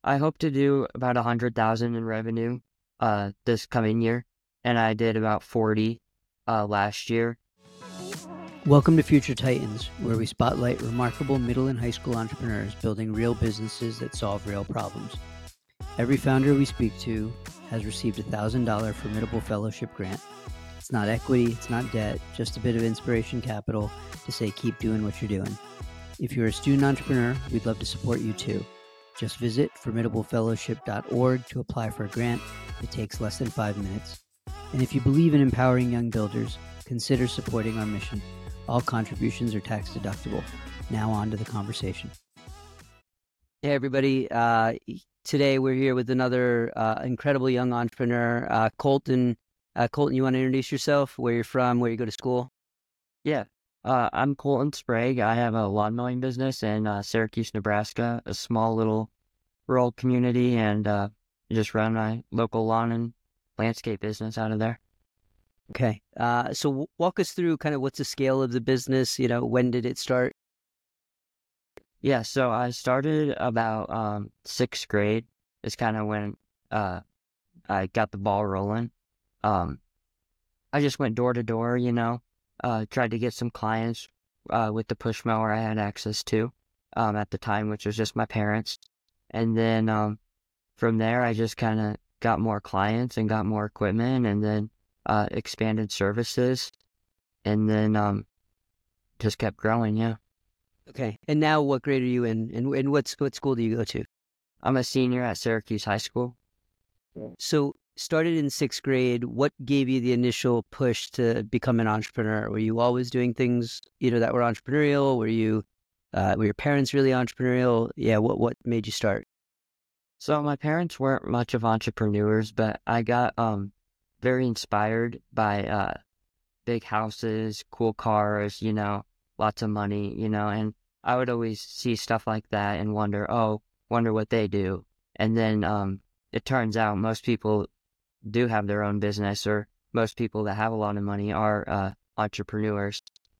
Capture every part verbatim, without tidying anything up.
I hope to do about a hundred thousand in revenue uh this coming year, and I did about forty uh last year. Welcome to Future Titans, where we spotlight remarkable middle and high school entrepreneurs building real businesses that solve real problems. Every founder we speak to has received a one thousand dollars Formidable Fellowship grant. It's not equity, it's not debt, just a bit of inspiration capital to say keep doing what you're doing. If you're a student entrepreneur, we'd love to support you too. Just visit formidable fellowship dot org to apply for a grant. It takes less than five minutes. And if you believe in empowering young builders, consider supporting our mission. All contributions are tax deductible. Now on to the conversation. Hey everybody, uh, today we're here with another uh, incredible young entrepreneur, uh, Colton. Uh, Colton, you want to introduce yourself, where you're from, where you go to school? Yeah. Uh, I'm Colton Sprague. I have a lawn mowing business in uh, Syracuse, Nebraska, a small little rural community, and uh, just run my local lawn and landscape business out of there. Okay. Uh, so w- walk us through kind of what's the scale of the business, you know, when did it start? Yeah, so I started about um, sixth grade is kind of when uh, I got the ball rolling. Um, I just went door to door, you know, uh, tried to get some clients uh, with the push mower I had access to um, at the time, which was just my parents. And then um, from there, I just kind of got more clients and got more equipment, and then uh, expanded services, and then um, just kept growing, yeah. Okay. And now what grade are you in? And, and what's, what school do you go to? I'm a senior at Syracuse High School. So started in sixth grade. What gave you the initial push to become an entrepreneur? Were you always doing things, you know, that were entrepreneurial? Were you, uh, were your parents really entrepreneurial? Yeah. What, what made you start? So my parents weren't much of entrepreneurs, but I got um very inspired by uh big houses, cool cars, you know, lots of money, you know, and I would always see stuff like that and wonder, oh, wonder what they do. And then um it turns out most people do have their own business, or most people that have a lot of money are uh entrepreneurs.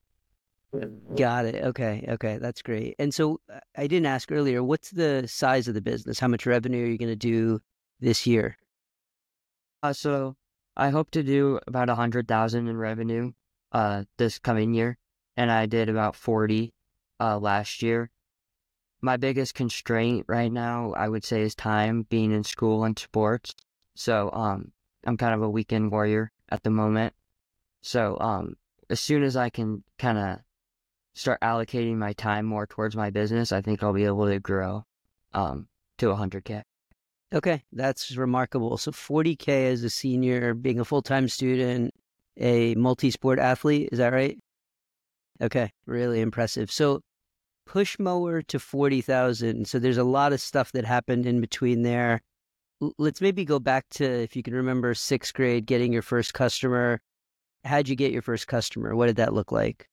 Got it. Okay. Okay. That's great. And so uh, I didn't ask earlier, what's the size of the business? How much revenue are you going to do this year? Uh, so I hope to do about a hundred thousand in revenue uh this coming year, and I did about forty uh last year. My biggest constraint right now, I would say, is time, being in school and sports. So um I'm kind of a weekend warrior at the moment. So um as soon as I can kind of start allocating my time more towards my business, I think I'll be able to grow um to a hundred K. Okay. That's remarkable. So forty K as a senior, being a full-time student, a multi-sport athlete. Is that right? Okay. Really impressive. So push mower to forty thousand. So there's a lot of stuff that happened in between there. L- Let's maybe go back to, if you can remember, sixth grade, getting your first customer. How'd you get your first customer? What did that look like?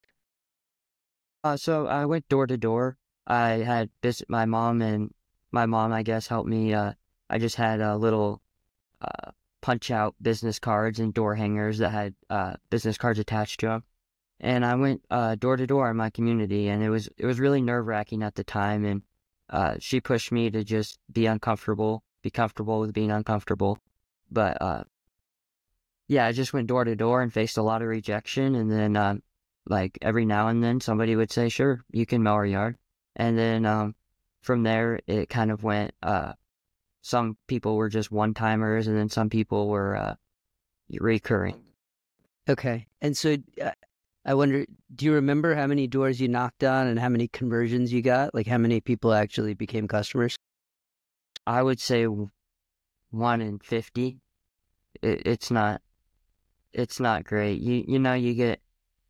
Uh, so I went door to door. I had visit my mom, and my mom, I guess, helped me. Uh, I just had a little uh, punch out business cards and door hangers that had uh, business cards attached to them. And I went uh, door to door in my community, and it was it was really nerve wracking at the time. And uh, she pushed me to just be uncomfortable, be comfortable with being uncomfortable. But uh, yeah, I just went door to door and faced a lot of rejection. And then, um, like every now and then, somebody would say, "Sure, you can mow our yard." And then um, from there, it kind of went. Uh, some people were just one timers, and then some people were uh, recurring. Okay. And so uh, I wonder, do you remember how many doors you knocked on and how many conversions you got? Like how many people actually became customers? I would say w- one in fifty. It, it's not. It's not great. You you know you get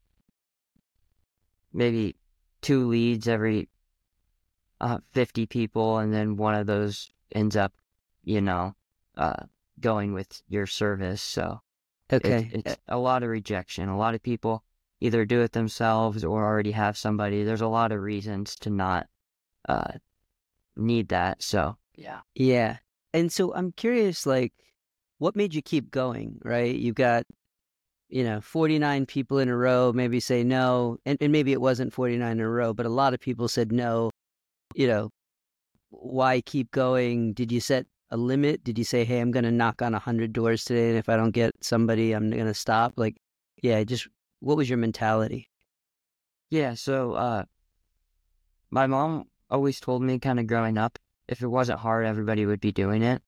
maybe two leads every uh, fifty people, and then one of those ends up, you know, uh, going with your service. So it, Okay. Uh, it's a lot of rejection. A lot of people either do it themselves or already have somebody. There's a lot of reasons to not uh, need that. So yeah. Yeah. And so I'm curious, like, what made you keep going, right? You've got, you know, forty-nine people in a row maybe say no, and, and maybe it wasn't forty-nine in a row, but a lot of people said no, you know, why keep going? Did you set a limit? Did you say, hey, I'm going to knock on a hundred doors today, and if I don't get somebody, I'm going to stop? Like, yeah, just what was your mentality? Yeah, so uh, my mom always told me kind of growing up, if it wasn't hard, everybody would be doing it.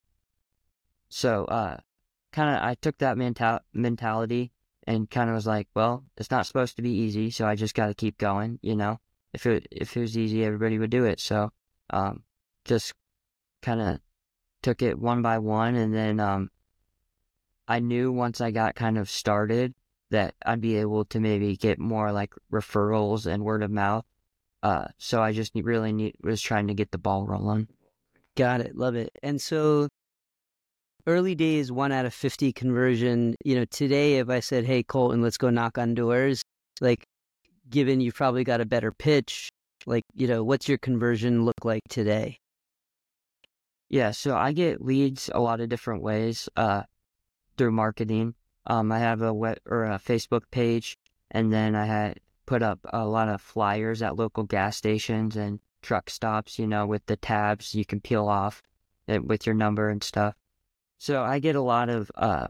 So uh, kind of I took that mental mentality and kind of was like, well, it's not supposed to be easy, so I just got to keep going, you know? If it, if it was easy, everybody would do it. So um, just kind of took it one by one, and then um, I knew once I got kind of started that I'd be able to maybe get more like referrals and word of mouth. Uh, so I just need, really need, was trying to get the ball rolling. Got it. Love it. And so early days, one out of fifty conversion, you know, today, if I said, hey, Colton, let's go knock on doors, like, given you've probably got a better pitch, like, you know, what's your conversion look like today? Yeah, so I get leads a lot of different ways uh, through marketing. Um, I have a web or a Facebook page, and then I had put up a lot of flyers at local gas stations and truck stops, you know, with the tabs you can peel off it with your number and stuff. So I get a lot of uh,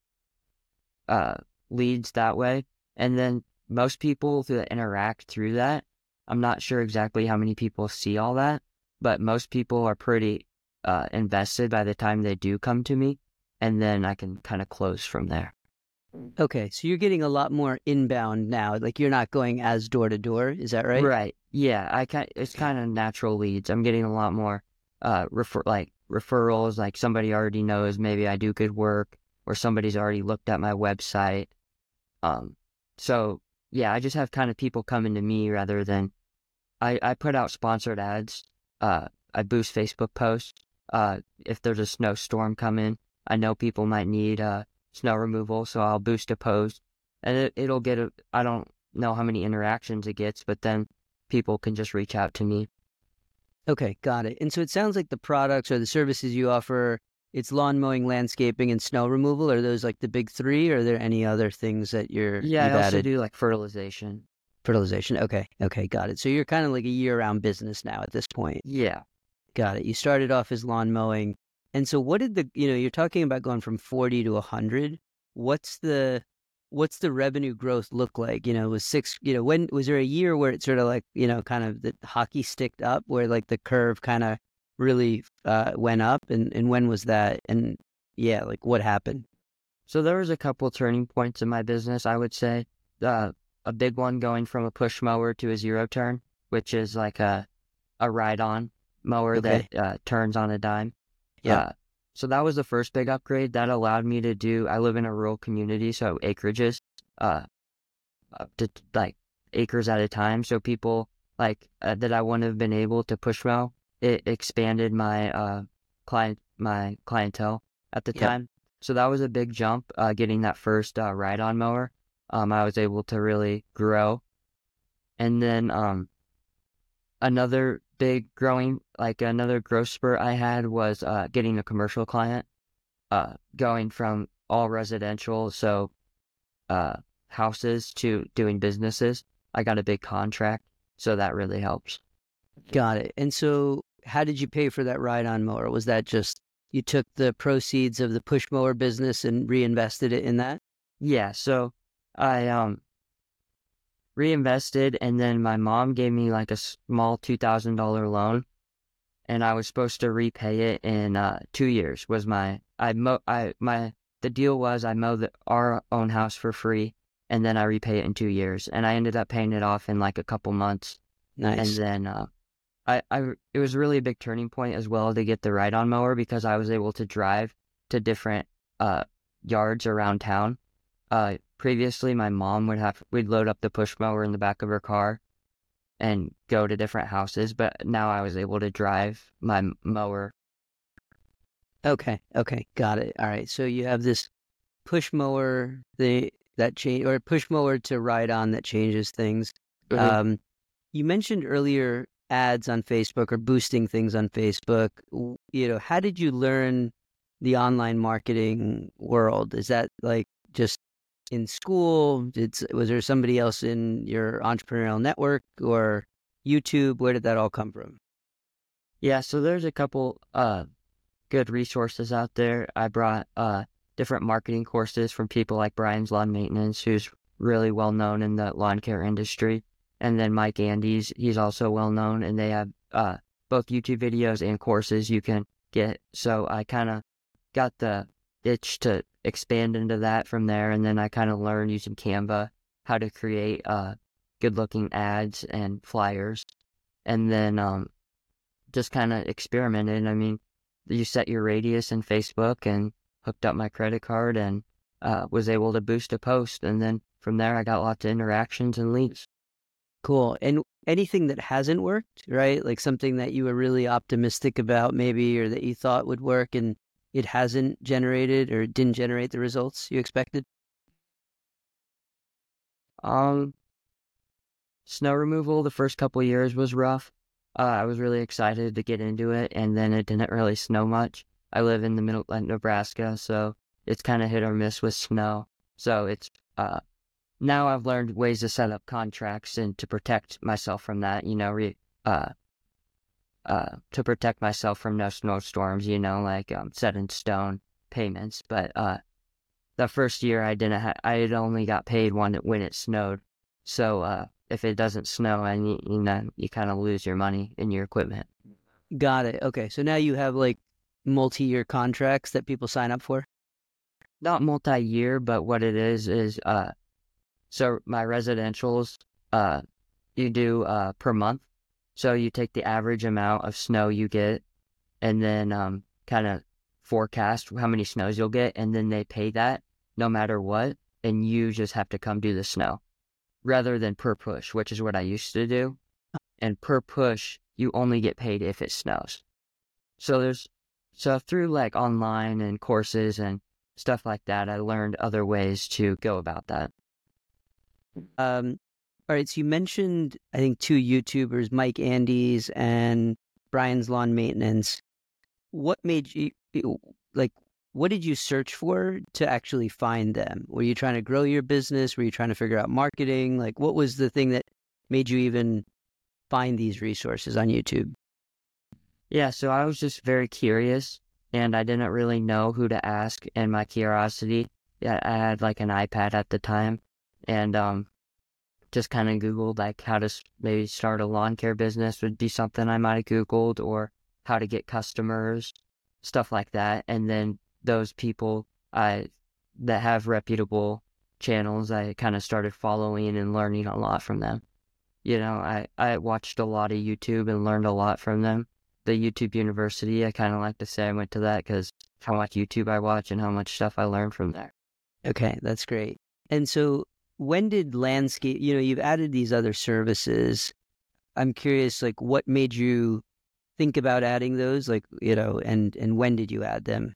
uh, leads that way, and then most people that interact through that, I'm not sure exactly how many people see all that, but most people are pretty uh, invested by the time they do come to me, and then I can kind of close from there. Okay, so you're getting a lot more inbound now. Like, you're not going as door to door. Is that right? Right. Yeah. I kind it's kind of natural leads. I'm getting a lot more uh refer like referrals. Like somebody already knows maybe I do good work, or somebody's already looked at my website. Um. So yeah, I just have kind of people coming to me rather than I I put out sponsored ads. Uh, I boost Facebook posts. Uh, if there's a snowstorm coming, I know people might need uh snow removal, so I'll boost a post, and it, it'll get a, I don't know how many interactions it gets, but then people can just reach out to me. Okay, got it. And so it sounds like the products or the services you offer, it's lawn mowing, landscaping, and snow removal. Are those like the big three, or are there any other things that you're, Yeah, I you've also added? do like fertilization. Fertilization. Okay, okay, got it. So you're kind of like a year-round business now at this point. Yeah. Got it. You started off as lawn mowing. And so what did the, you know, you're talking about going from forty to one hundred. What's the, what's the revenue growth look like? You know, was six, you know, when, was there a year where it sort of like, you know, kind of the hockey sticked up, where like the curve kind of really uh, went up? And, and when was that? And yeah, like what happened? So there was a couple turning points in my business, I would say. Uh, a big one going from a push mower to a zero turn, which is like a, a ride-on mower Okay. that uh, turns on a dime. Yeah. Uh, so that was the first big upgrade that allowed me to do. I live in a rural community, so acreages, uh, up to like acres at a time. So people like uh, that I wouldn't have been able to push mow. It expanded my uh client my clientele at the Yep. time. So that was a big jump. Uh, getting that first uh, ride-on mower, um, I was able to really grow, and then um. Another big growing, like another growth spurt I had was uh, getting a commercial client, uh, going from all residential, so uh, houses, to doing businesses. I got a big contract, so that really helps. Got it. And so how did you pay for that ride-on mower? Was that just, you took the proceeds of the push mower business and reinvested it in that? Yeah, so I um reinvested, and then my mom gave me like a small two thousand dollar loan, and I was supposed to repay it in uh, two years. Was my I mo I my the deal was I mow the, our own house for free, and then I repay it in two years, and I ended up paying it off in like a couple months, and Nice. then uh, I I it was really a big turning point as well to get the ride-on mower, because I was able to drive to different uh yards around town. Uh, previously, my mom would have we'd load up the push mower in the back of her car and go to different houses, but now I was able to drive my m- mower. Okay. Okay. Got it. All right. So you have this push mower, the that change, or push mower to ride on, that changes things. Mhm. Um, you mentioned earlier ads on Facebook or boosting things on Facebook. W- You know, how did you learn the online marketing world? Is that like just in school? Did s- was there somebody else in your entrepreneurial network or YouTube? Where did that all come from? Yeah, so there's a couple uh good resources out there. I brought uh different marketing courses from people like Brian's Lawn Maintenance, who's really well known in the lawn care industry, and then Mike Andes, he's also well known, and they have uh both YouTube videos and courses you can get. So I kind of got the itch to expand into that from there, and then I kind of learned using Canva how to create uh good looking ads and flyers, and then um just kind of experimented. I mean, you set your radius in Facebook and hooked up my credit card and uh, was able to boost a post. And then from there, I got lots of interactions and leads. Cool. And anything that hasn't worked, right? Like something that you were really optimistic about maybe, or that you thought would work and it hasn't generated or didn't generate the results you expected? Um, Snow removal the first couple of years was rough. Uh, I was really excited to get into it, and then it didn't really snow much. I live in the middle of Nebraska, so it's kind of hit or miss with snow. So it's uh, now I've learned ways to set up contracts and to protect myself from that. You know, re, uh, uh, to protect myself from no snowstorms. You know, like um, set in stone payments. But uh, the first year I didn't. Ha- I had only got paid when it when it snowed. So uh, if it doesn't snow, and you, you know, you kind of lose your money in your equipment. Got it. Okay. So now you have like multi-year contracts that people sign up for? Not multi-year, but what it is is uh, so my residentials, uh, you do uh per month. So you take the average amount of snow you get, and then um kind of forecast how many snows you'll get, and then they pay that no matter what, and you just have to come do the snow, rather than per push, which is what I used to do. And per push, you only get paid if it snows. So there's, so through like online and courses and stuff like that, I learned other ways to go about that. Um, all right. So you mentioned, I think, two YouTubers, Mike Andes and Brian's Lawn Maintenance. What made you, like, what did you search for to actually find them? Were you trying to grow your business? Were you trying to figure out marketing? Like, what was the thing that made you even find these resources on YouTube? Yeah, so I was just very curious, and I didn't really know who to ask. And my curiosity, yeah, I had like an iPad at the time, and um, just kind of Googled like how to s- maybe start a lawn care business would be something I might have Googled, or how to get customers, stuff like that. And then those people I that have reputable channels, I kind of started following and learning a lot from them. You know, I, I watched a lot of YouTube and learned a lot from them. The YouTube University, I kind of like to say I went to that because how much YouTube I watch and how much stuff I learned from there. Okay, that's great. And so when did landscape, you know, you've added these other services. I'm curious, like, what made you think about adding those? Like, you know, and, and when did you add them?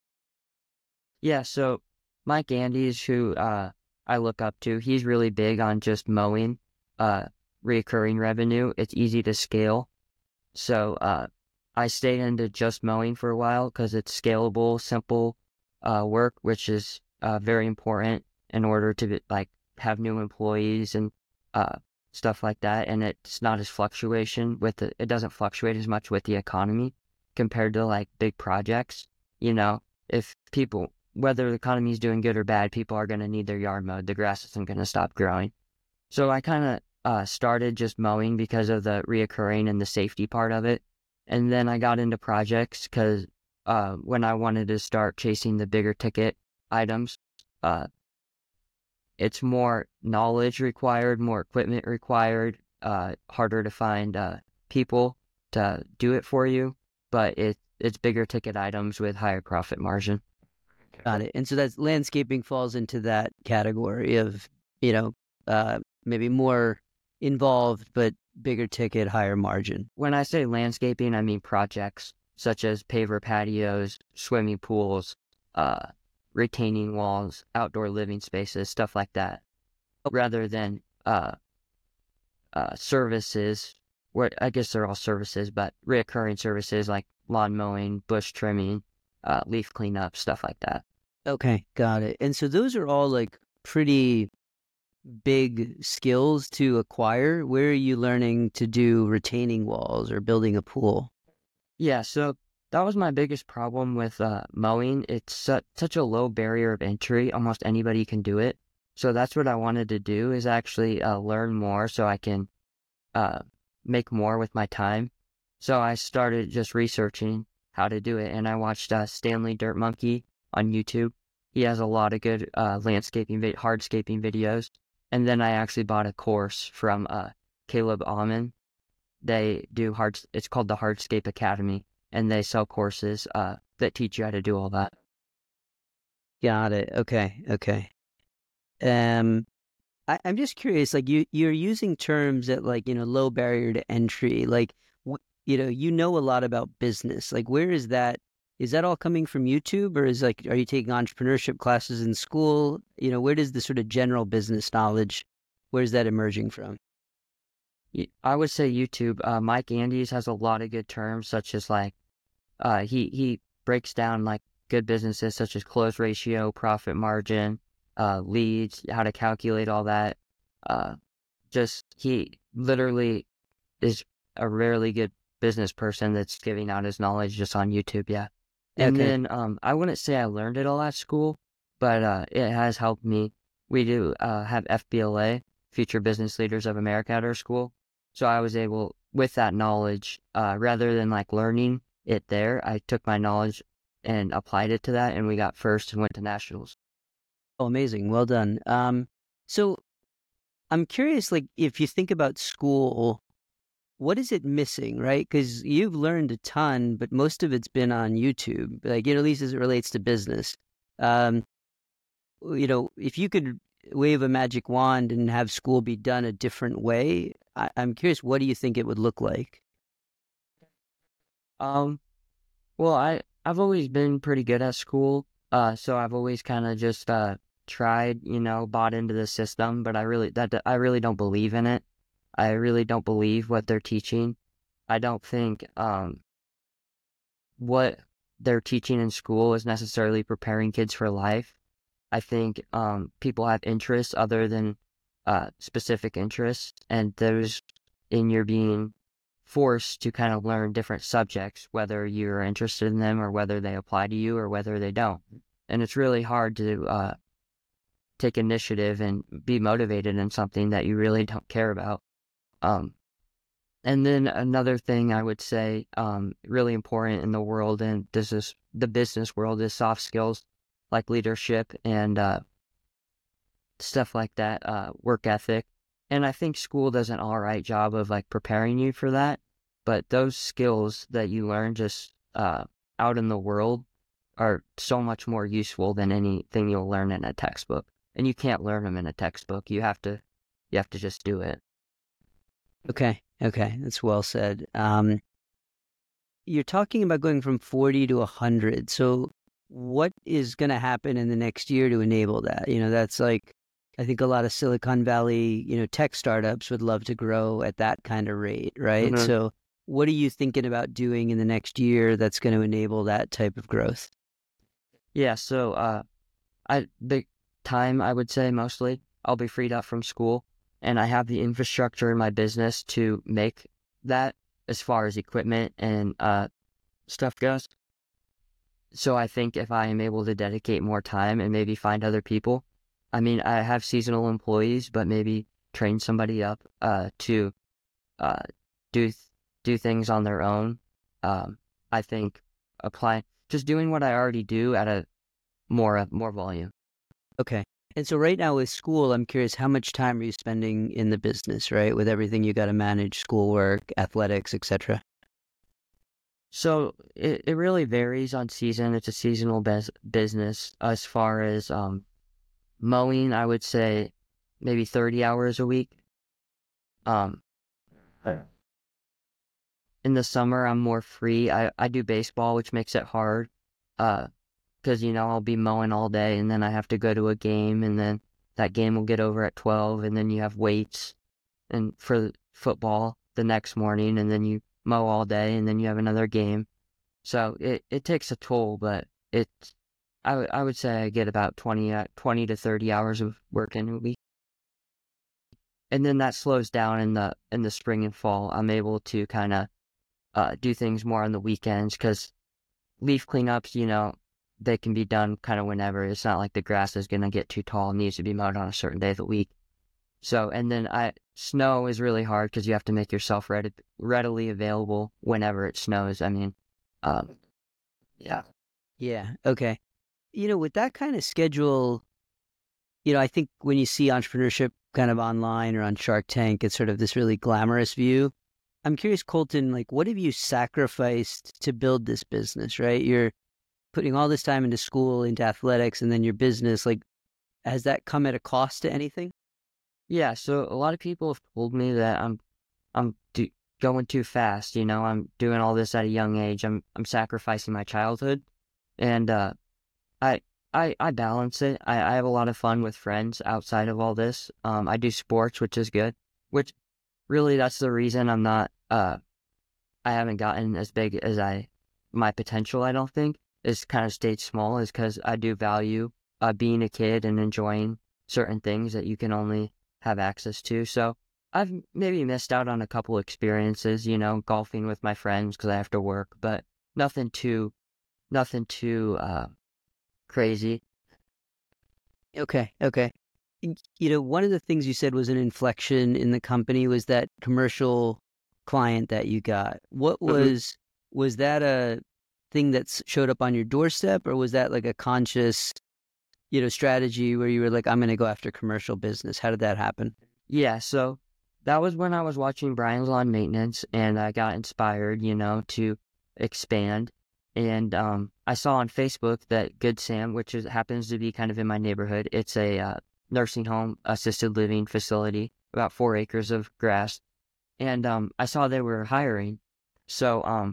Yeah, so Mike Andes, who uh, I look up to, he's really big on just mowing, uh, recurring revenue. It's easy to scale. So uh, I stayed into just mowing for a while because it's scalable, simple uh, work, which is uh, very important in order to like have new employees and uh, stuff like that. And it's not as fluctuation with the, it doesn't fluctuate as much with the economy compared to like big projects. You know, if people, whether the economy is doing good or bad, people are going to need their yard mowed. The grass isn't going to stop growing. So I kind of uh, started just mowing because of the reoccurring and the safety part of it. And then I got into projects because uh, when I wanted to start chasing the bigger ticket items, uh, it's more knowledge required, more equipment required, uh, harder to find uh, people to do it for you, but it, it's bigger ticket items with higher profit margin. Got it. And so that's landscaping falls into that category of, you know, uh, maybe more involved, but bigger ticket, higher margin. When I say landscaping, I mean projects such as paver patios, swimming pools, uh, retaining walls, outdoor living spaces, stuff like that, rather than uh, uh, services, where I guess they're all services, but recurring services like lawn mowing, bush trimming, uh, leaf cleanup, stuff like that. Okay, got it. And so those are all like pretty big skills to acquire. Where are you learning to do retaining walls or building a pool? Yeah, so that was my biggest problem with uh, mowing. It's su- such a low barrier of entry. Almost anybody can do it. So that's what I wanted to do is actually uh, learn more so I can uh, make more with my time. So I started just researching how to do it, and I watched uh, Stanley Dirt Monkey on YouTube. He has a lot of good uh, landscaping, vid- hardscaping videos. And then I actually bought a course from uh, Caleb Alman. They do hard. It's called the Hardscape Academy, and they sell courses uh, that teach you how to do all that. Got it. Okay. Okay. Um, I, I'm just curious, like you, you're using terms that like, you know, low barrier to entry, like, wh- you know, you know a lot about business. Like, where is that? Is that all coming from YouTube or is like, are you taking entrepreneurship classes in school? You know, where does the sort of general business knowledge, where's that emerging from? Y- I would say YouTube. Uh, Mike Andes has a lot of good terms, such as like uh, he he breaks down like good businesses such as close ratio, profit margin, uh, leads, how to calculate all that. Uh, just he literally is a rarely good business person that's giving out his knowledge just on YouTube. Yeah. And Okay. then um, I wouldn't say I learned it all at school, but uh, it has helped me. We do uh, have F B L A, Future Business Leaders of America, at our school. So I was able, with that knowledge, uh, rather than like learning it there, I took my knowledge and applied it to that, and we got first and went to nationals. Oh, amazing. Well done. Um, so I'm curious, like, if you think about school, what is it missing, right? Because you've learned a ton, but most of it's been on YouTube, like, you know, at least as it relates to business. Um, you know, if you could wave a magic wand and have school be done a different way, I, I'm curious, what do you think it would look like? Um, well, I I've always been pretty good at school, uh, so I've always kind of just uh tried, you know, bought into the system, but I really that I really don't believe in it. I really don't believe what they're teaching. I don't think um what they're teaching in school is necessarily preparing kids for life. I think um people have interests other than uh specific interests, and those in your being forced to kind of learn different subjects, whether you're interested in them or whether they apply to you or whether they don't. And it's really hard to uh, take initiative and be motivated in something that you really don't care about. Um, and then another thing I would say, um, really important in the world, and this is the business world, is soft skills like leadership and uh, stuff like that, uh, work ethic. And I think school does an all right job of like preparing you for that. But those skills that you learn just uh, out in the world are so much more useful than anything you'll learn in a textbook. And you can't learn them in a textbook. You have to, you have to just do it. Okay, okay, that's well said. Um, you're talking about going from forty to one hundred. So what is going to happen in the next year to enable that? You know, that's like, I think a lot of Silicon Valley, you know, tech startups would love to grow at that kind of rate, right? hmm So what are you thinking about doing in the next year that's going to enable that type of growth? Yeah. So, uh, I the time I would say mostly I'll be freed up from school, and I have the infrastructure in my business to make that as far as equipment and uh stuff goes. So I think if I am able to dedicate more time and maybe find other people, I mean, I have seasonal employees, but maybe train somebody up uh, to uh, do th- do things on their own. Um, I think apply just doing what I already do at a more uh, more volume. Okay. And so right now with school, I'm curious, how much time are you spending in the business, right? With everything you got to manage, schoolwork, athletics, et cetera. So it, it really varies on season. It's a seasonal bus business. As far as um, mowing, I would say maybe thirty hours a week. Um, in the summer, I'm more free. I, I do baseball, which makes it hard. Uh, because, you know, I'll be mowing all day and then I have to go to a game and then that game will get over at twelve and then you have weights and for football the next morning and then you mow all day and then you have another game. So it, it takes a toll, but it's, I, w- I would say I get about twenty, uh, twenty to thirty hours of work in a week. And then that slows down in the, in the spring and fall. I'm able to kind of uh, do things more on the weekends because leaf cleanups, you know, they can be done kind of whenever. It's not like the grass is going to get too tall and needs to be mowed on a certain day of the week. So, and then I snow is really hard because you have to make yourself ready, readily available whenever it snows. I mean, um, yeah. Yeah. Okay. You know, with that kind of schedule, you know, I think when you see entrepreneurship kind of online or on Shark Tank, it's sort of this really glamorous view. I'm curious, Colton, like, what have you sacrificed to build this business, right? You're putting all this time into school, into athletics, and then your business. Like, has that come at a cost to anything? Yeah, so a lot of people have told me that I'm I'm do, going too fast, you know, I'm doing all this at a young age. I'm I'm sacrificing my childhood. And uh I I I balance it. I, I have a lot of fun with friends outside of all this. Um I do sports, which is good. Which really that's the reason I'm not uh I haven't gotten as big as I my potential, I don't think, is kind of stayed small is because I do value uh being a kid and enjoying certain things that you can only have access to. So I've maybe missed out on a couple experiences, you know, golfing with my friends because I have to work, but nothing too, nothing too uh, crazy. Okay. Okay. Y- You know, one of the things you said was an inflection in the company was that commercial client that you got. What hmm was, was that a thing that s- showed up on your doorstep, or was that like a conscious, you know, strategy where you were like, I'm going to go after commercial business? How did that happen? Yeah, so that was when I was watching Brian's Lawn Maintenance and I got inspired, you know, to expand. And um, I saw on Facebook that Good Sam, which is, happens to be kind of in my neighborhood, it's a uh, nursing home, assisted living facility, about four acres of grass. And um, I saw they were hiring. So um,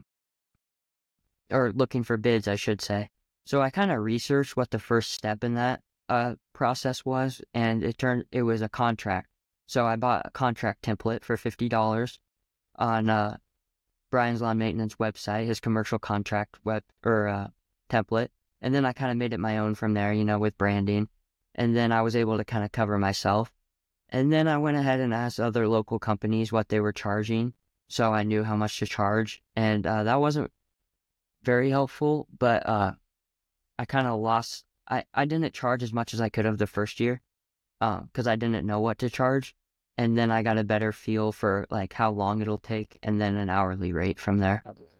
or looking for bids, I should say. So I kind of researched what the first step in that uh, process was, and it turned it was a contract. So I bought a contract template for fifty dollars on uh, Brian's Lawn Maintenance website, his commercial contract web or uh, template, and then I kind of made it my own from there, you know, with branding, and then I was able to kind of cover myself. And then I went ahead and asked other local companies what they were charging, so I knew how much to charge, and uh, that wasn't very helpful, but uh, I kind of lost. I, I didn't charge as much as I could have the first year, um, because I didn't know what to charge, and then I got a better feel for like how long it'll take, and then an hourly rate from there.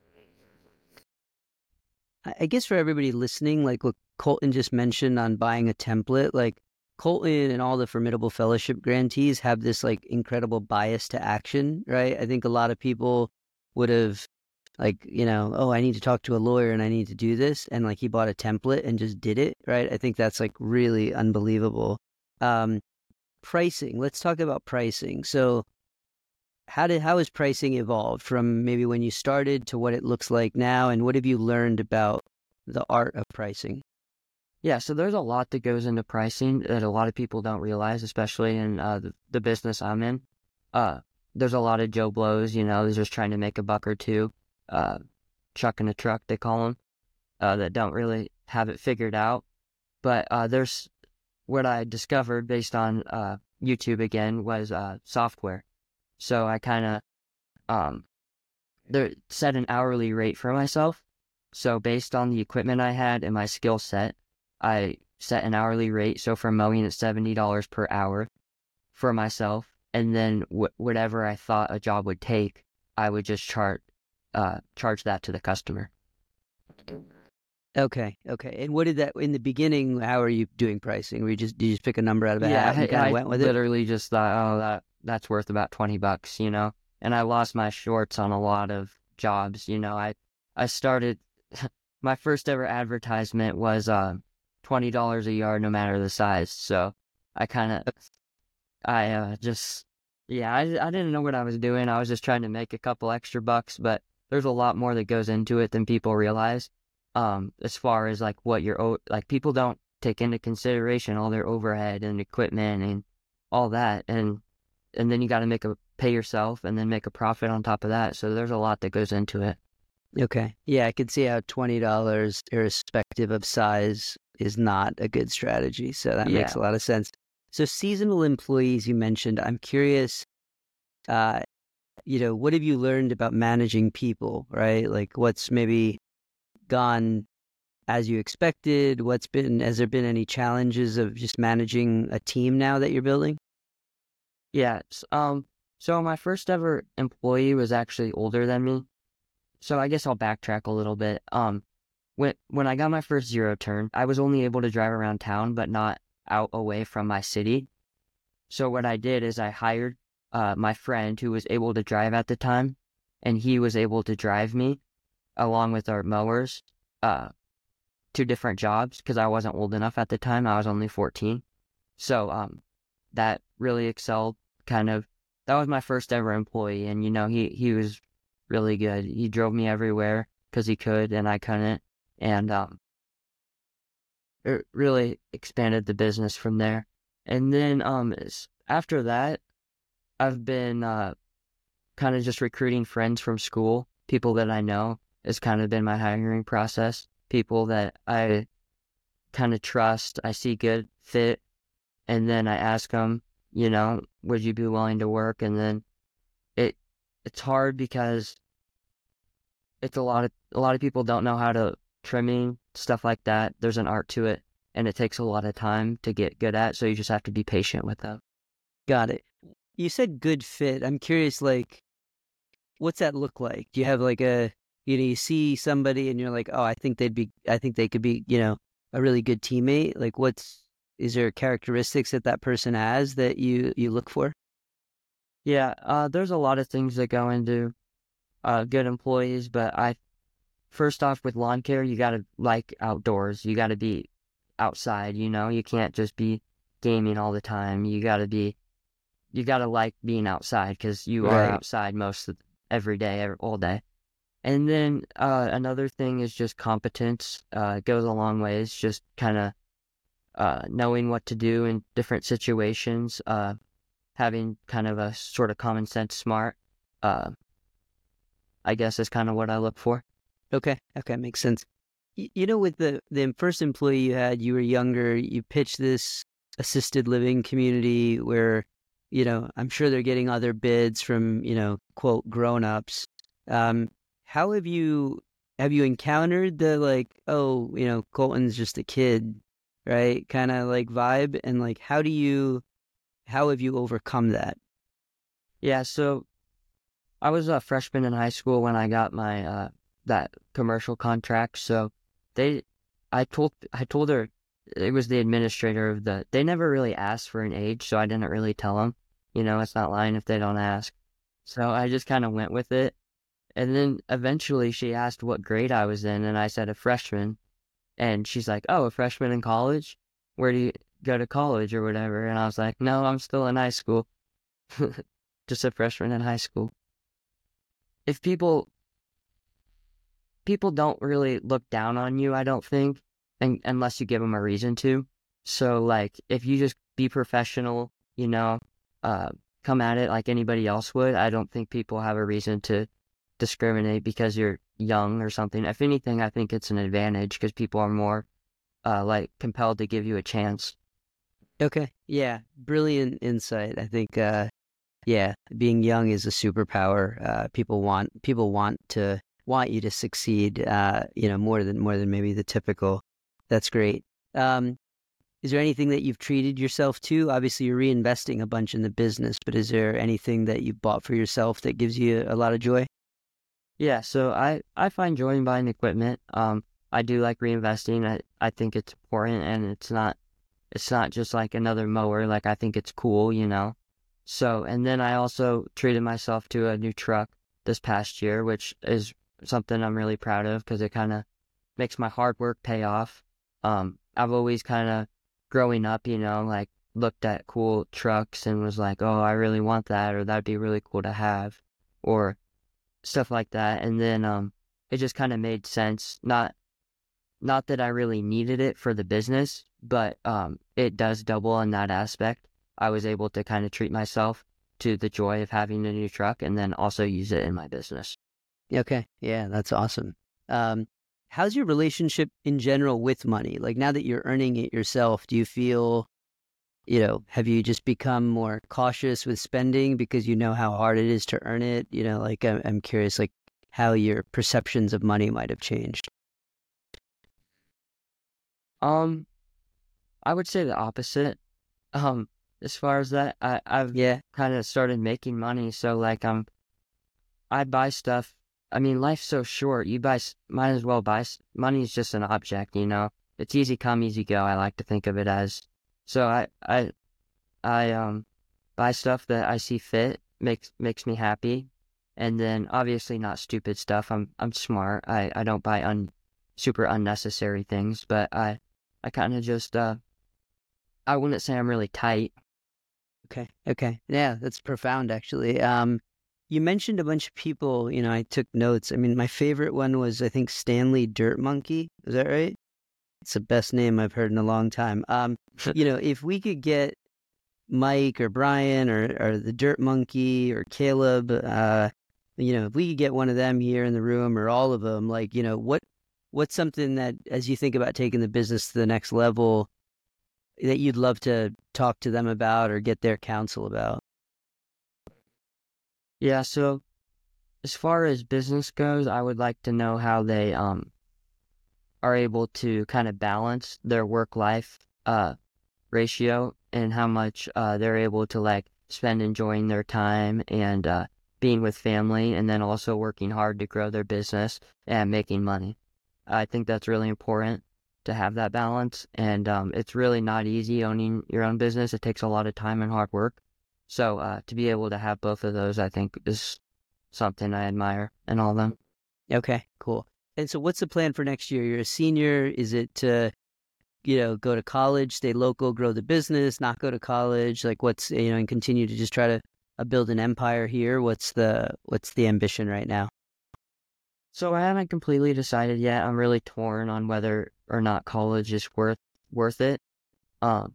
I I guess for everybody listening, like what Colton just mentioned on buying a template, like Colton and all the Formidable Fellowship grantees have this like incredible bias to action, right? I think a lot of people would have like, you know, oh, I need to talk to a lawyer and I need to do this. And like he bought a template and just did it, right? I think that's like really unbelievable. Um, pricing, let's talk about pricing. So how did how has pricing evolved from maybe when you started to what it looks like now, and what have you learned about the art of pricing? Yeah, so there's a lot that goes into pricing that a lot of people don't realize, especially in uh, the, the business I'm in. Uh, there's a lot of Joe Blows, you know, they're just trying to make a buck or two, uh, chucking a truck, they call them, uh, that don't really have it figured out. But uh, there's what I discovered based on uh, YouTube again was uh, software. So I kind of um, there set an hourly rate for myself. So based on the equipment I had and my skill set, I set an hourly rate. So for mowing, it's seventy dollars per hour for myself, and then wh- whatever I thought a job would take, I would just chart uh, charge that to the customer. Okay, okay. And what did that in the beginning? How are you doing pricing? Were you just did you just pick a number out of a Yeah, hat and kind I, of I went with it? literally just thought, oh, that that's worth about twenty bucks, you know. And I lost my shorts on a lot of jobs, you know. I I started my first ever advertisement was uh, twenty dollars a yard, no matter the size. So I kind of I uh, just yeah, I I didn't know what I was doing. I was just trying to make a couple extra bucks, but there's a lot more that goes into it than people realize. Um, as far as like what your o like people don't take into consideration all their overhead and equipment and all that, and and then you got to make a pay yourself and then make a profit on top of that. So there's a lot that goes into it. Okay. Yeah, I could see how twenty dollars irrespective of size is not a good strategy. So that makes Yeah. a lot of sense. So seasonal employees you mentioned, I'm curious, uh, you know, what have you learned about managing people, right? Like what's maybe gone as you expected? What's been, has there been any challenges of just managing a team now that you're building? Yeah. s- Um, so my first ever employee was actually older than me. So I guess I'll backtrack a little bit. Um, when when I got my first zero turn, I was only able to drive around town, but not out away from my city. So what I did is I hired uh my friend who was able to drive at the time, and he was able to drive me along with our mowers uh to different jobs because I wasn't old enough at the time. I was only fourteen. So um that really excelled kind of that was my first ever employee, and you know he he was really good. He drove me everywhere because he could and I couldn't, and um it really expanded the business from there. And then um s- after that, I've been uh kind of just recruiting friends from school, people that I know. Has kind of been my hiring process. People that I kind of trust, I see good fit, and then I ask them, you know, would you be willing to work? And then it it's hard because it's a lot of a lot of people don't know how to trimming stuff like that. There's an art to it, and it takes a lot of time to get good at. So you just have to be patient with them. Got it. You said good fit. I'm curious, like, what's that look like? Do you have like a, you know, you see somebody and you're like, oh, I think they'd be, I think they could be, you know, a really good teammate. Like, what's, is there characteristics that that person has that you you look for? Yeah, uh, there's a lot of things that go into uh, good employees, but I first off with lawn care, you gotta like outdoors. You gotta be outside. You know, you can't just be gaming all the time. You gotta be you gotta like being outside because you are Right. outside most of every day, every, all day. And then uh, another thing is just competence. Uh, it goes a long ways. Just kind of uh, knowing what to do in different situations. Uh, having kind of a sort of common sense, smart. Uh, I guess is kind of what I look for. Okay. Okay. Makes sense. Y- You know, with the the first employee you had, you were younger. You pitched this assisted living community where, you know, I'm sure they're getting other bids from, you know, quote grown ups. Um, how have you have you encountered the like, oh, you know, Colton's just a kid, right? Kind of like vibe, and like, how do you how have you overcome that? Yeah. So I was a freshman in high school when I got my uh that commercial contract. So they, I told I told her it was the administrator of the. They never really asked for an age, so I didn't really tell them. You know, it's not lying if they don't ask. So I just kind of went with it. And then eventually she asked what grade I was in, and I said a freshman. And she's like, "Oh, a freshman in college? Where do you go to college or whatever?" And I was like, "No, I'm still in high school, just a freshman in high school." If people people don't really look down on you, I don't think, and unless you give them a reason to. So like, if you just be professional, you know, uh, come at it like anybody else would, I don't think people have a reason to discriminate because you're young or something. If anything, I think it's an advantage because people are more uh, like compelled to give you a chance. Okay, yeah, brilliant insight. I think, uh, yeah, being young is a superpower. Uh, people want people want to want you to succeed. Uh, you know, more than more than maybe the typical. That's great. Um, is there anything that you've treated yourself to? Obviously, you're reinvesting a bunch in the business, but is there anything that you bought for yourself that gives you a lot of joy? Yeah, so I I find joy in buying equipment. Um, I do like reinvesting. I I think it's important, and it's not it's not just like another mower. Like I think it's cool, you know. So, and then I also treated myself to a new truck this past year, which is something I'm really proud of because it kind of makes my hard work pay off. Um, I've always kind of growing up, you know, like looked at cool trucks and was like, oh, I really want that, or that'd be really cool to have, or stuff like that. And then um, it just kind of made sense. Not not that I really needed it for the business, but um, it does double in that aspect. I was able to kind of treat myself to the joy of having a new truck and then also use it in my business. Okay, yeah, that's awesome. Um, how's your relationship in general with money? Like now that you're earning it yourself, do you feel you know, have you just become more cautious with spending because you know how hard it is to earn it? You know, like I'm, I'm curious, like how your perceptions of money might have changed. Um, I would say the opposite. Um, as far as that, I, I've Yeah. kind of started making money, so like I'm, I buy stuff. I mean, life's so short. You buy, s- might as well buy. s- Money is just an object, you know. It's easy come, easy go. I like to think of it as. So I, I, I um, buy stuff that I see fit, makes makes me happy, and then obviously not stupid stuff. I'm I'm smart. I I don't buy un super unnecessary things, but I I kind of just uh I wouldn't say I'm really tight. Okay. Okay. Yeah, that's profound actually. Um, you mentioned a bunch of people, you know, I took notes. I mean, my favorite one was I think Stanley Dirt Monkey. Is that right? It's the best name I've heard in a long time. Um, you know, if we could get Mike or Brian or or the Dirt Monkey or Caleb, uh, you know, if we could get one of them here in the room or all of them, like, you know, what what's something that as you think about taking the business to the next level that you'd love to talk to them about or get their counsel about? Yeah, so as far as business goes, I would like to know how they um are able to kind of balance their work life uh ratio and how much uh they're able to like spend enjoying their time and uh being with family and then also working hard to grow their business and making money. I think that's really important to have that balance, and um it's really not easy owning your own business. It takes a lot of time and hard work. So uh to be able to have both of those, I think is something I admire in all of them. Okay, cool. And so what's the plan for next year? You're a senior. Is it to, you know, go to college, stay local, grow the business, not go to college? Like what's, you know, and continue to just try to uh, build an empire here? What's the what's the ambition right now? So I haven't completely decided yet. I'm really torn on whether or not college is worth worth it. Um,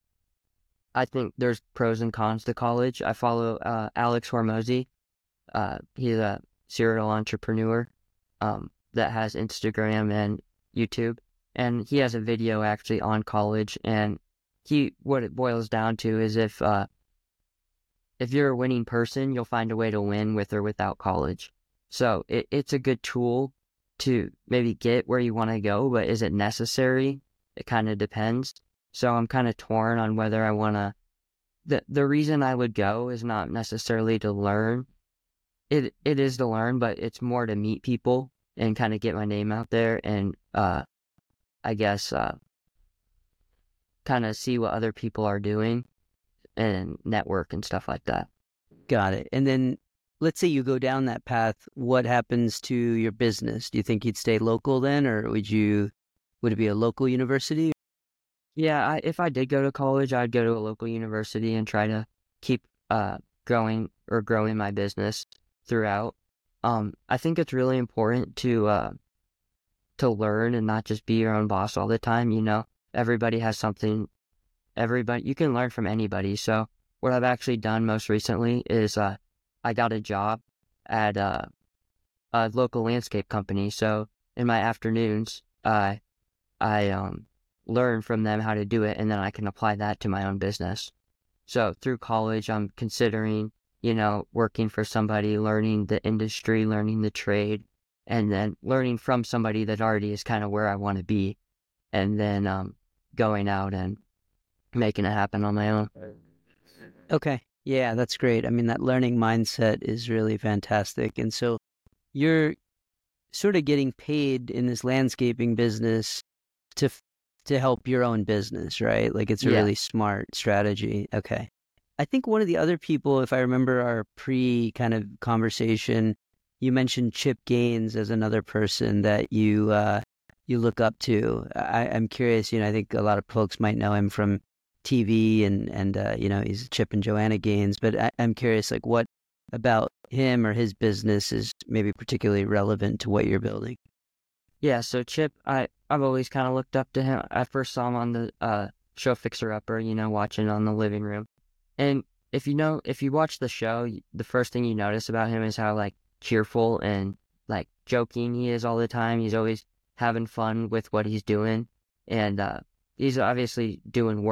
I think there's pros and cons to college. I follow uh, Alex Hormozy. Uh, he's a serial entrepreneur um, that has Instagram and YouTube, and he has a video actually on college. And he, what it boils down to is if uh, if you're a winning person, you'll find a way to win with or without college. So it, it's a good tool to maybe get where you want to go, but is it necessary? It kind of depends. So I'm kind of torn on whether I want to. The, the reason I would go is not necessarily to learn. It it is to learn, but it's more to meet people and kind of get my name out there and uh I guess uh kind of see what other people are doing and network and stuff like that. Got it. And then let's say you go down that path, what happens to your business? Do you think you'd stay local then, or would you, would it be a local university? Yeah, I, if I did go to college, I'd go to a local university and try to keep uh growing or growing my business throughout. Um, I think it's really important to uh to learn and not just be your own boss all the time. You know, everybody has something. Everybody, you can learn from anybody. So what I've actually done most recently is uh I got a job at uh, a local landscape company. So in my afternoons, uh, I um learn from them how to do it, and then I can apply that to my own business. So through college, I'm considering, you know, working for somebody, learning the industry, learning the trade, and then learning from somebody that already is kind of where I want to be, and then um, going out and making it happen on my own. Okay. Yeah, that's great. I mean, that learning mindset is really fantastic. And so you're sort of getting paid in this landscaping business to f- to help your own business, right? Like it's a Yeah. really smart strategy. Okay. I think one of the other people, if I remember our pre kind of conversation, you mentioned Chip Gaines as another person that you uh, you look up to. I, I'm curious. You know, I think a lot of folks might know him from T V and and uh, you know he's Chip and Joanna Gaines. But I, I'm curious, like what about him or his business is maybe particularly relevant to what you're building? Yeah, so Chip, I, I've always kind of looked up to him. I first saw him on the uh, show Fixer Upper, you know, watching on the living room. And if you know, if you watch the show, y- the first thing you notice about him is how, like, cheerful and, like, joking he is all the time. He's always having fun with what he's doing. And uh, he's obviously doing work.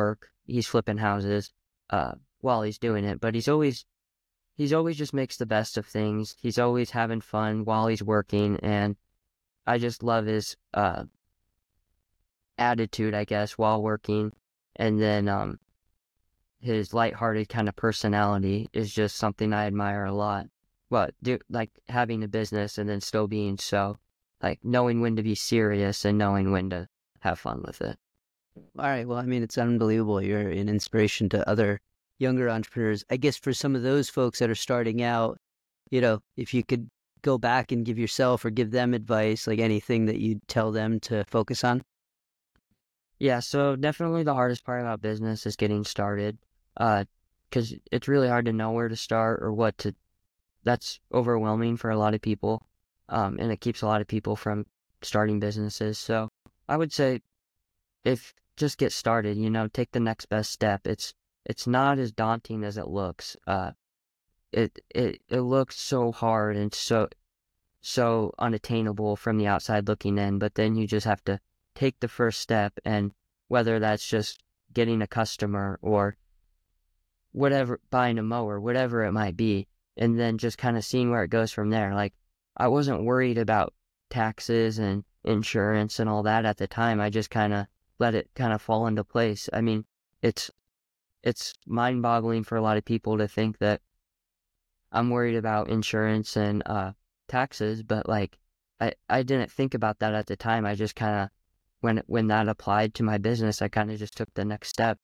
he's flipping houses uh, while he's doing it, but he's always he's always just makes the best of things. He's always having fun while he's working, and I just love his uh, attitude, I guess, while working, and then um, his lighthearted kind of personality is just something I admire a lot. But do like having a business and then still being so like knowing when to be serious and knowing when to have fun with it. All right. Well, I mean, it's unbelievable. You're an inspiration to other younger entrepreneurs. I guess for some of those folks that are starting out, you know, if you could go back and give yourself or give them advice, like anything that you'd tell them to focus on. Yeah, so definitely the hardest part about business is getting started, uh, because it's really hard to know where to start or what to. That's overwhelming for a lot of people, um, and it keeps a lot of people from starting businesses. So I would say, if just get started, you know, take the next best step. It's it's not as daunting as it looks. Uh, it it it looks so hard and so so unattainable from the outside looking in, but then you just have to take the first step, and whether that's just getting a customer or whatever, buying a mower, whatever it might be, and then just kind of seeing where it goes from there. Like, I wasn't worried about taxes and insurance and all that at the time. I just kind of let it kind of fall into place. I mean, it's it's mind-boggling for a lot of people to think that I'm worried about insurance and uh, taxes, but like, I, I didn't think about that at the time. I just kind of, when when that applied to my business, I kind of just took the next step.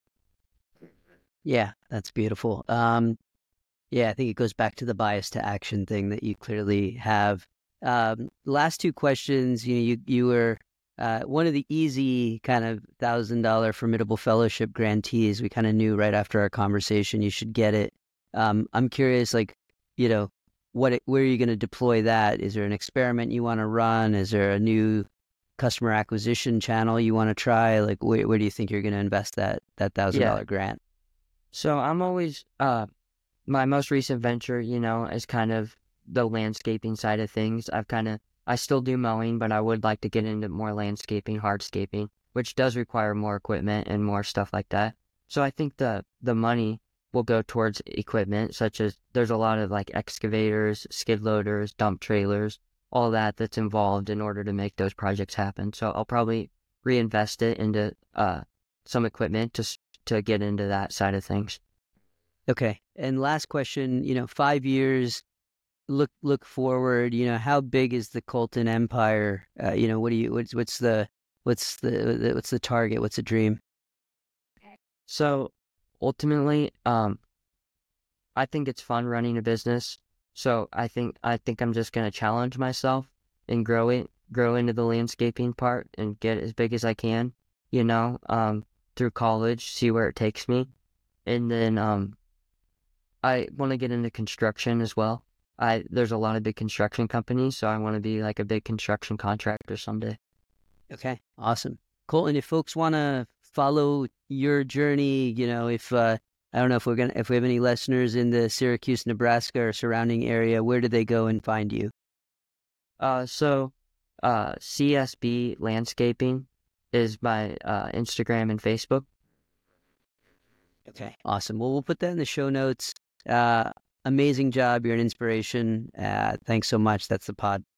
Yeah, that's beautiful. Um, yeah, I think it goes back to the bias to action thing that you clearly have. Um, last two questions. You know, you you were uh, one of the easy kind of thousand dollar formidable fellowship grantees. We kind of knew right after our conversation you should get it. Um, I'm curious, like, you know, what it, where are you going to deploy that? Is there an experiment you want to run? Is there a new customer acquisition channel you want to try? Like, where, where do you think you're going to invest that that thousand Yeah. dollar grant? So I'm always, uh, my most recent venture, you know, is kind of the landscaping side of things. I've kind of, I still do mowing, but I would like to get into more landscaping, hardscaping, which does require more equipment and more stuff like that. So I think the the money will go towards equipment, such as there's a lot of like excavators, skid loaders, dump trailers, all that that's involved in order to make those projects happen. So I'll probably reinvest it into uh, some equipment to s- to get into that side of things. Okay. And last question, you know, five years, look look forward, you know, how big is the Colton empire? Uh, you know, what do you what's what's the what's the the- what's the target? What's the dream? So ultimately, um, I think it's fun running a business. So I think I think I'm just gonna challenge myself and grow it, grow into the landscaping part and get as big as I can, you know, um, through college, see where it takes me. And then um I want to get into construction as well. I there's a lot of big construction companies, so I want to be like a big construction contractor someday. Okay. Awesome. Colton, if folks want to follow your journey, you know, if uh I don't know if we're gonna if we have any listeners in the Syracuse, Nebraska or surrounding area, where do they go and find you? Uh, so uh, C S B Landscaping is my uh, Instagram and Facebook. Okay. Awesome. Well, we'll put that in the show notes. Uh, amazing job. You're an inspiration. Uh, thanks so much. That's the pod.